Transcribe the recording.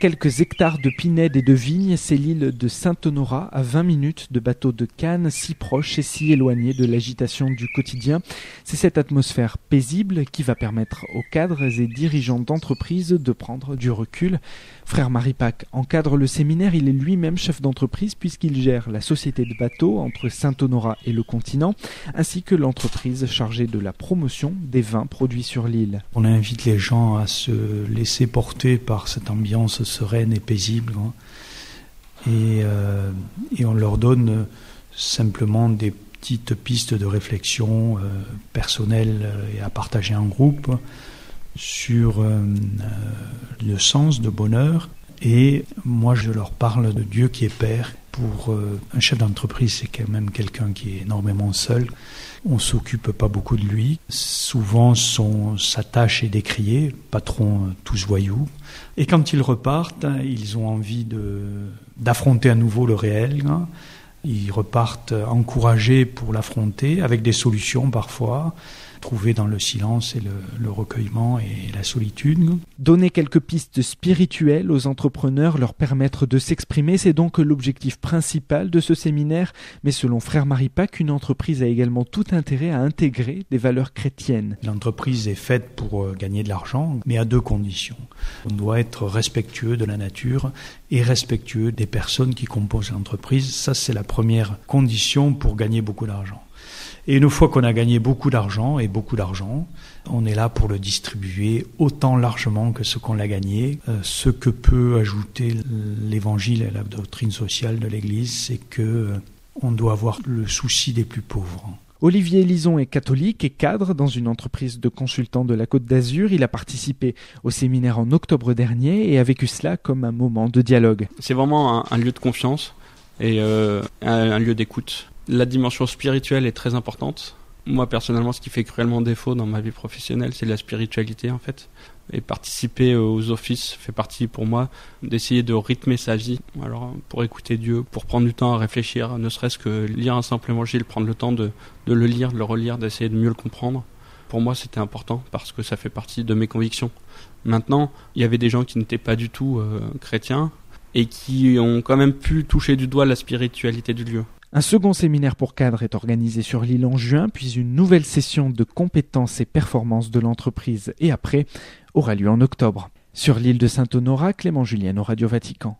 quelques hectares de pinèdes et de vignes, c'est l'île de Saint-Honorat, à 20 minutes de bateau de Cannes, si proche et si éloignée de l'agitation du quotidien. C'est cette atmosphère paisible qui va permettre aux cadres et dirigeants d'entreprise de prendre du recul. Frère Maripac encadre le séminaire, il est lui-même chef d'entreprise puisqu'il gère la société de bateau entre Saint-Honorat et le continent, ainsi que l'entreprise chargée de la promotion des vins produits sur l'île. On invite les gens à se laisser porter par cette ambiance sereine et paisible, et on leur donne simplement des petites pistes de réflexion personnelles et à partager en groupe sur le sens de bonheur. Et moi, je leur parle de Dieu qui est Père. Pour un chef d'entreprise, c'est quand même quelqu'un qui est énormément seul. On ne s'occupe pas beaucoup de lui. Souvent, sa tâche est d'écrier, patron tous voyous. Et quand ils repartent, ils ont envie d'affronter à nouveau le réel. Ils repartent encouragés pour l'affronter, avec des solutions parfois, trouvées dans le silence et le recueillement et la solitude. Donner quelques pistes spirituelles aux entrepreneurs, leur permettre de s'exprimer, c'est donc l'objectif principal de ce séminaire. Mais selon Frère Maripac, une entreprise a également tout intérêt à intégrer des valeurs chrétiennes. L'entreprise est faite pour gagner de l'argent, mais à deux conditions. On doit être respectueux de la nature et respectueux des personnes qui composent l'entreprise. Ça, c'est la première condition pour gagner beaucoup d'argent. Et une fois qu'on a gagné beaucoup d'argent, on est là pour le distribuer autant largement que ce qu'on l'a gagné. Ce que peut ajouter l'évangile et la doctrine sociale de l'Église, c'est que on doit avoir le souci des plus pauvres. Olivier Lison est catholique et cadre dans une entreprise de consultants de la Côte d'Azur. Il a participé au séminaire en octobre dernier et a vécu cela comme un moment de dialogue. C'est vraiment un lieu de confiance et un lieu d'écoute. La dimension spirituelle est très importante. Moi, personnellement, ce qui fait cruellement défaut dans ma vie professionnelle, c'est la spiritualité, en fait. Et participer aux offices fait partie, pour moi, d'essayer de rythmer sa vie. Alors, pour écouter Dieu, pour prendre du temps à réfléchir, ne serait-ce que lire un simple évangile, prendre le temps de le lire, de le relire, d'essayer de mieux le comprendre. Pour moi, c'était important parce que ça fait partie de mes convictions. Maintenant, il y avait des gens qui n'étaient pas du tout chrétiens et qui ont quand même pu toucher du doigt la spiritualité du lieu. Un second séminaire pour cadres est organisé sur l'île en juin, puis une nouvelle session de compétences et performances de l'entreprise et après aura lieu en octobre. Sur l'île de Saint-Honorat, Clément Julien au Radio Vatican.